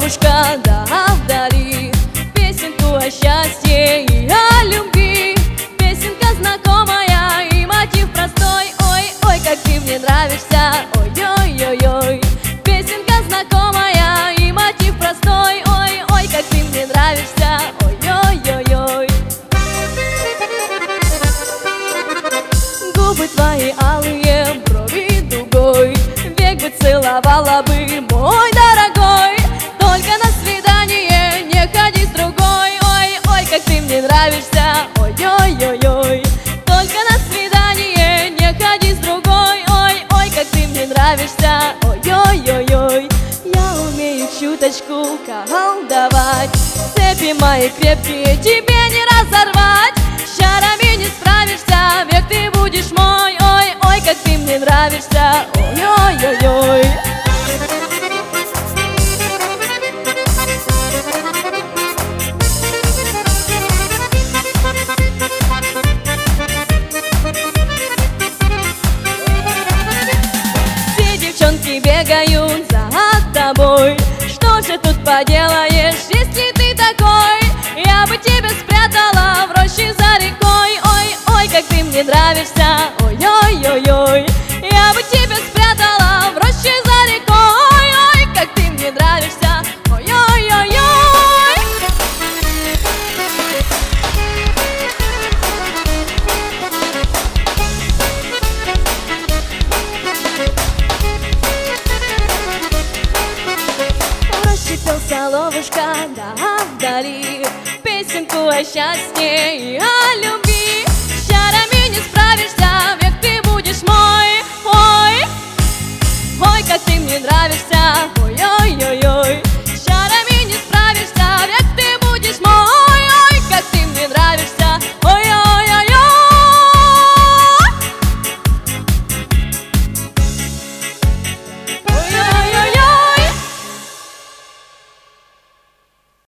соловушка, да вдали песенку о счастье и о любви. Песенка знакомая и мотив простой. Ой-ой, как ты мне нравишься, ой-ой-ой-ой. Песенка знакомая и мотив простой. Ой-ой, как ты мне нравишься, ой-ой-ой-ой. Губы твои алые, брови дугой, век бы целовала бы, мой дорогой. Только на свидание не ходи с другой. Ой-ой, как ты мне нравишься, ой-ой-ой-ой. Только на свидание не ходи с другой. Ой-ой, как ты мне нравишься, ой-ой-ой-ой. Я умею чуточку колдовать, цепи мои крепкие тебе не разорвать. С чарами не справишься, век ты будешь мой. Ой-ой, как ты мне нравишься, ой-ой-ой-ой. Все девчонки бегают за тобой. Что же тут поделаешь, если ты такой? Я бы тебя спрятала в роще за рекой. Ой-ой, как ты мне нравишься, ой-ой-ой-ой. Я бы тебя спрятала в роще за рекой. Ой, как ты мне нравишься, ой-ой-ой-ой. В роще пел соловушка, да вдали песенку о счастье и о любви.